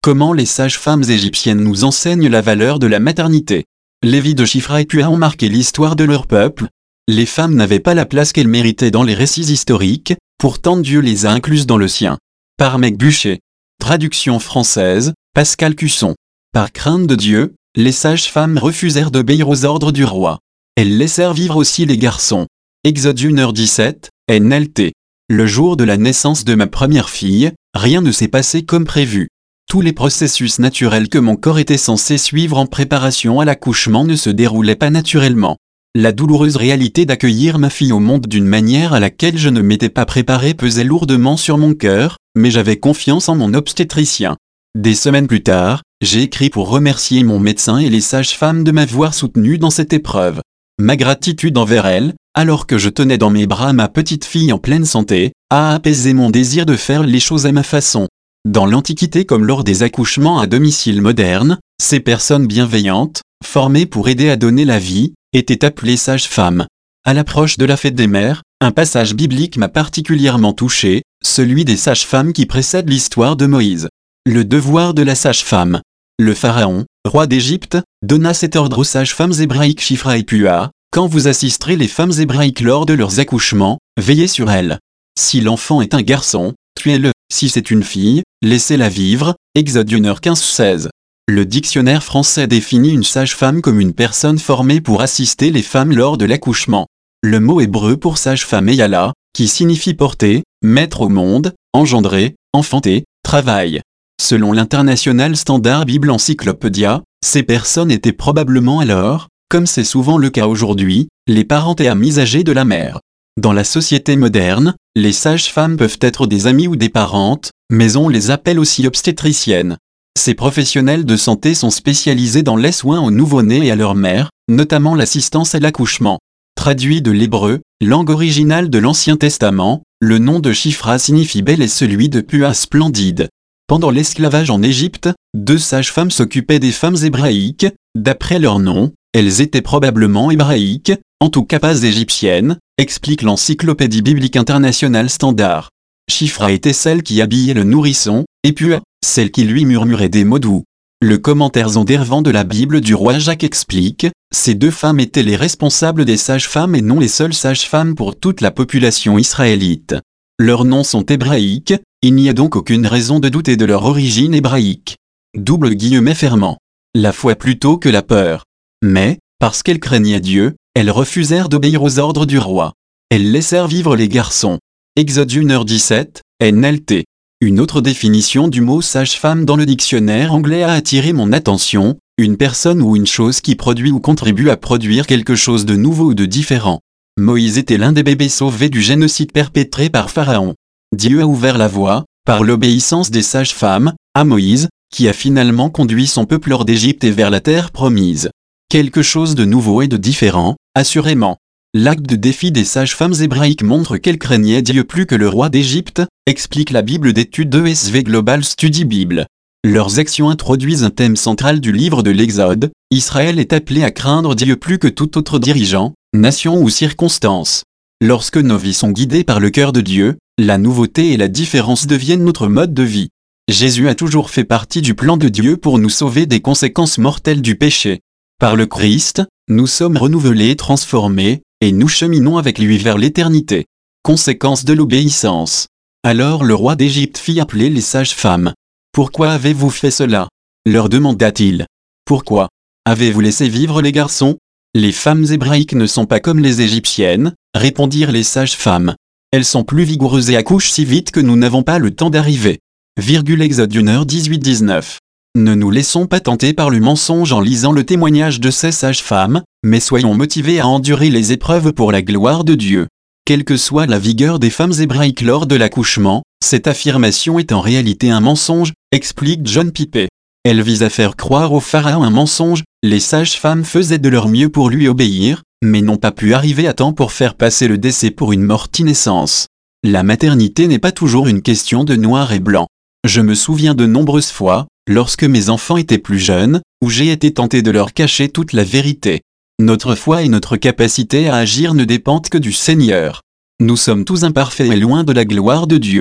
Comment les sages-femmes égyptiennes nous enseignent la valeur de la maternité. Les vies de Shifra et Puah ont marqué l'histoire de leur peuple. Les femmes n'avaient pas la place qu'elles méritaient dans les récits historiques, pourtant Dieu les a incluses dans le sien. Par Meg Bûcher. Traduction française, Pascal Cusson. Par crainte de Dieu, les sages-femmes refusèrent d'obéir aux ordres du roi. Elles laissèrent vivre aussi les garçons. Exode 1h17, NLT. Le jour de la naissance de ma première fille, rien ne s'est passé comme prévu. Tous les processus naturels que mon corps était censé suivre en préparation à l'accouchement ne se déroulaient pas naturellement. La douloureuse réalité d'accueillir ma fille au monde d'une manière à laquelle je ne m'étais pas préparé pesait lourdement sur mon cœur, mais j'avais confiance en mon obstétricien. Des semaines plus tard, j'ai écrit pour remercier mon médecin et les sages-femmes de m'avoir soutenu dans cette épreuve. Ma gratitude envers elles, alors que je tenais dans mes bras ma petite fille en pleine santé, a apaisé mon désir de faire les choses à ma façon. Dans l'Antiquité comme lors des accouchements à domicile modernes, ces personnes bienveillantes, formées pour aider à donner la vie, étaient appelées sages-femmes. À l'approche de la fête des mères, un passage biblique m'a particulièrement touché, celui des sages-femmes qui précède l'histoire de Moïse. Le devoir de la sage-femme. Le pharaon, roi d'Égypte, donna cet ordre aux sages-femmes hébraïques Shifra et Puah: quand vous assisterez les femmes hébraïques lors de leurs accouchements, veillez sur elles. Si l'enfant est un garçon, tuez-le. Si c'est une fille, laissez-la vivre. Exode 1h15-16. Le dictionnaire français définit une sage-femme comme une personne formée pour assister les femmes lors de l'accouchement. Le mot hébreu pour sage-femme est yala, qui signifie porter, mettre au monde, engendrer, enfanter, travail. Selon l'International Standard Bible Encyclopedia, ces personnes étaient probablement alors, comme c'est souvent le cas aujourd'hui, les parentes et amies âgées de la mère. Dans la société moderne, les sages-femmes peuvent être des amies ou des parentes, mais on les appelle aussi obstétriciennes. Ces professionnels de santé sont spécialisés dans les soins aux nouveau-nés et à leur mère, notamment l'assistance à l'accouchement. Traduit de l'hébreu, langue originale de l'Ancien Testament, le nom de Shifra signifie belle et celui de Puah splendide. Pendant l'esclavage en Égypte, 2 sages-femmes s'occupaient des femmes hébraïques. D'après leur nom, elles étaient probablement hébraïques, en tout cas pas égyptiennes, explique l'Encyclopédie biblique internationale standard. Shifra était celle qui habillait le nourrisson, et Puah, celle qui lui murmurait des mots doux. Le commentaire zondervant de la Bible du roi Jacques explique: ces 2 femmes étaient les responsables des sages-femmes et non les seules sages-femmes pour toute la population israélite. Leurs noms sont hébraïques, il n'y a donc aucune raison de douter de leur origine hébraïque. Double guillemets fermant. La foi plutôt que la peur. Mais, parce qu'elles craignaient Dieu, elles refusèrent d'obéir aux ordres du roi. Elles laissèrent vivre les garçons. Exode 1h17, NLT. Une autre définition du mot sage-femme dans le dictionnaire anglais a attiré mon attention: une personne ou une chose qui produit ou contribue à produire quelque chose de nouveau ou de différent. Moïse était l'un des bébés sauvés du génocide perpétré par Pharaon. Dieu a ouvert la voie, par l'obéissance des sages-femmes, à Moïse, qui a finalement conduit son peuple hors d'Égypte et vers la terre promise. Quelque chose de nouveau et de différent, assurément. L'acte de défi des sages-femmes hébraïques montre qu'elles craignaient Dieu plus que le roi d'Égypte, explique la Bible d'études ESV Global Study Bible. Leurs actions introduisent un thème central du livre de l'Exode: Israël est appelé à craindre Dieu plus que tout autre dirigeant, nation ou circonstance. Lorsque nos vies sont guidées par le cœur de Dieu, la nouveauté et la différence deviennent notre mode de vie. Jésus a toujours fait partie du plan de Dieu pour nous sauver des conséquences mortelles du péché. Par le Christ, nous sommes renouvelés et transformés, et nous cheminons avec lui vers l'éternité. Conséquence de l'obéissance. Alors le roi d'Égypte fit appeler les sages-femmes. « Pourquoi avez-vous fait cela ?» leur demanda-t-il. « Pourquoi avez-vous laissé vivre les garçons ?» Les femmes hébraïques ne sont pas comme les égyptiennes, répondirent les sages-femmes. Elles sont plus vigoureuses et accouchent si vite que nous n'avons pas le temps d'arriver. Exode 1h18-19. Ne nous laissons pas tenter par le mensonge en lisant le témoignage de ces sages-femmes, mais soyons motivés à endurer les épreuves pour la gloire de Dieu. Quelle que soit la vigueur des femmes hébraïques lors de l'accouchement, cette affirmation est en réalité un mensonge, explique John Piper. Elle vise à faire croire au pharaon un mensonge. Les sages-femmes faisaient de leur mieux pour lui obéir, mais n'ont pas pu arriver à temps pour faire passer le décès pour une morti-naissance. La maternité n'est pas toujours une question de noir et blanc. Je me souviens de nombreuses fois, lorsque mes enfants étaient plus jeunes, où j'ai été tenté de leur cacher toute la vérité. Notre foi et notre capacité à agir ne dépendent que du Seigneur. Nous sommes tous imparfaits et loin de la gloire de Dieu.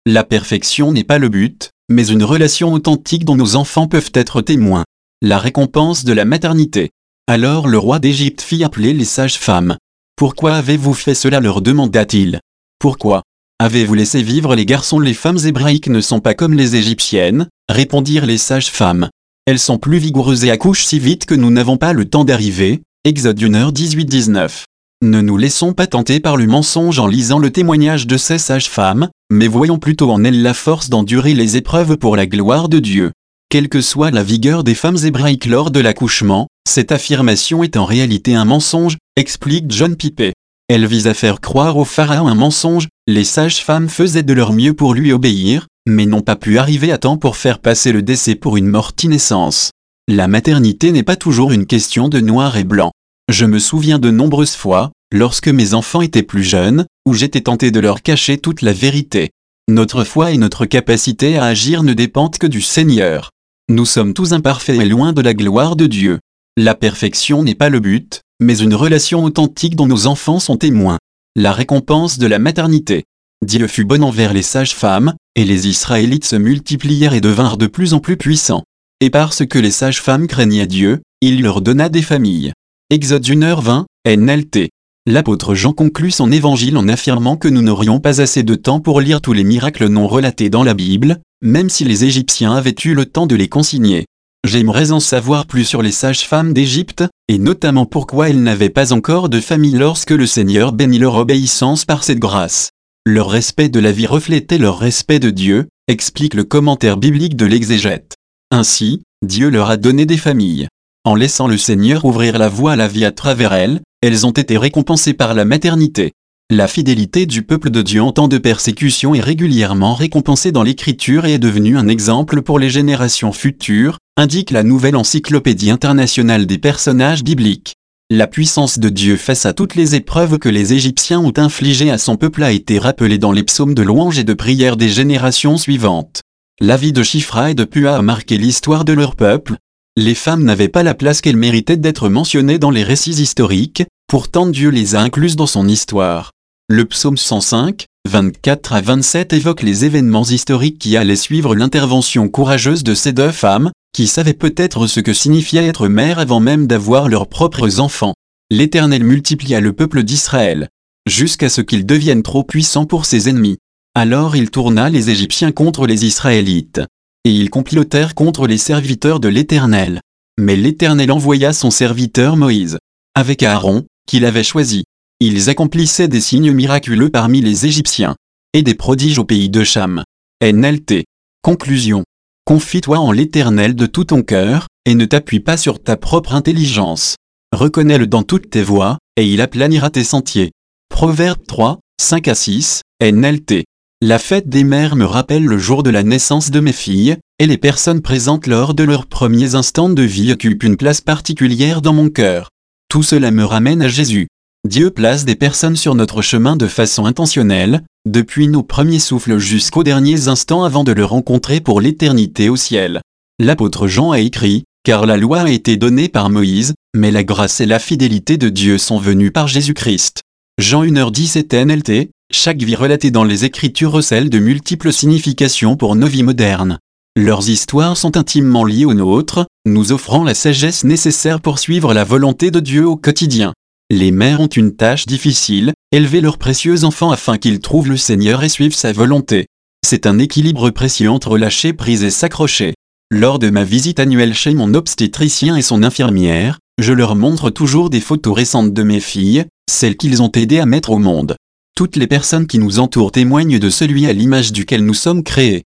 La perfection n'est pas le but, mais une relation authentique dont nos enfants peuvent être témoins. La récompense de la maternité. Alors le roi d'Égypte fit appeler les sages-femmes. « Pourquoi avez-vous fait cela ?» leur demanda-t-il. « Pourquoi avez-vous laissé vivre les garçons ?» « Les femmes hébraïques ne sont pas comme les égyptiennes, répondirent les sages-femmes. Elles sont plus vigoureuses et accouchent si vite que nous n'avons pas le temps d'arriver. Exode 1h18-19. Ne nous laissons pas tenter par le mensonge en lisant le témoignage de ces sages-femmes, mais voyons plutôt en elles la force d'endurer les épreuves pour la gloire de Dieu. Quelle que soit la vigueur des femmes hébraïques lors de l'accouchement, cette affirmation est en réalité un mensonge, explique John Piper. Elle vise à faire croire au pharaon un mensonge. Les sages-femmes faisaient de leur mieux pour lui obéir, mais n'ont pas pu arriver à temps pour faire passer le décès pour une morti-naissance. La maternité n'est pas toujours une question de noir et blanc. Je me souviens de nombreuses fois, lorsque mes enfants étaient plus jeunes, où j'étais tenté de leur cacher toute la vérité. Notre foi et notre capacité à agir ne dépendent que du Seigneur. Nous sommes tous imparfaits et loin de la gloire de Dieu. La perfection n'est pas le but, mais une relation authentique dont nos enfants sont témoins. La récompense de la maternité. Dieu fut bon envers les sages-femmes, et les Israélites se multiplièrent et devinrent de plus en plus puissants. Et parce que les sages-femmes craignaient Dieu, il leur donna des familles. Exode 1h20, NLT. L'apôtre Jean conclut son évangile en affirmant que nous n'aurions pas assez de temps pour lire tous les miracles non relatés dans la Bible, même si les Égyptiens avaient eu le temps de les consigner. J'aimerais en savoir plus sur les sages-femmes d'Égypte, et notamment pourquoi elles n'avaient pas encore de famille lorsque le Seigneur bénit leur obéissance par cette grâce. Leur respect de la vie reflétait leur respect de Dieu, explique le commentaire biblique de l'exégète. Ainsi, Dieu leur a donné des familles. En laissant le Seigneur ouvrir la voie à la vie à travers elles ont été récompensées par la maternité. La fidélité du peuple de Dieu en temps de persécution est régulièrement récompensée dans l'Écriture et est devenue un exemple pour les générations futures, indique la nouvelle encyclopédie internationale des personnages bibliques. La puissance de Dieu face à toutes les épreuves que les Égyptiens ont infligées à son peuple a été rappelée dans les psaumes de louange et de prière des générations suivantes. La vie de Shifra et de Pua a marqué l'histoire de leur peuple. Les femmes n'avaient pas la place qu'elles méritaient d'être mentionnées dans les récits historiques, pourtant Dieu les a incluses dans son histoire. Le psaume 105, 24 à 27 évoque les événements historiques qui allaient suivre l'intervention courageuse de ces deux femmes, qui savaient peut-être ce que signifiait être mère avant même d'avoir leurs propres enfants. L'Éternel multiplia le peuple d'Israël, jusqu'à ce qu'il devienne trop puissant pour ses ennemis. Alors il tourna les Égyptiens contre les Israélites. Et ils complotèrent contre les serviteurs de l'Éternel. Mais l'Éternel envoya son serviteur Moïse, avec Aaron, qu'il avait choisi. Ils accomplissaient des signes miraculeux parmi les Égyptiens, et des prodiges au pays de Cham. NLT. Conclusion. Confie-toi en l'Éternel de tout ton cœur, et ne t'appuie pas sur ta propre intelligence. Reconnais-le dans toutes tes voies, et il aplanira tes sentiers. Proverbe 3, 5 à 6, NLT. La fête des mères me rappelle le jour de la naissance de mes filles, et les personnes présentes lors de leurs premiers instants de vie occupent une place particulière dans mon cœur. Tout cela me ramène à Jésus. Dieu place des personnes sur notre chemin de façon intentionnelle, depuis nos premiers souffles jusqu'aux derniers instants avant de le rencontrer pour l'éternité au ciel. L'apôtre Jean a écrit, « Car la loi a été donnée par Moïse, mais la grâce et la fidélité de Dieu sont venues par Jésus-Christ. » Jean 1h17 NLT. Chaque vie relatée dans les Écritures recèle de multiples significations pour nos vies modernes. Leurs histoires sont intimement liées aux nôtres, nous offrant la sagesse nécessaire pour suivre la volonté de Dieu au quotidien. Les mères ont une tâche difficile, élever leurs précieux enfants afin qu'ils trouvent le Seigneur et suivent sa volonté. C'est un équilibre précieux entre lâcher prise et s'accrocher. Lors de ma visite annuelle chez mon obstétricien et son infirmière, je leur montre toujours des photos récentes de mes filles, celles qu'ils ont aidé à mettre au monde. Toutes les personnes qui nous entourent témoignent de celui à l'image duquel nous sommes créés.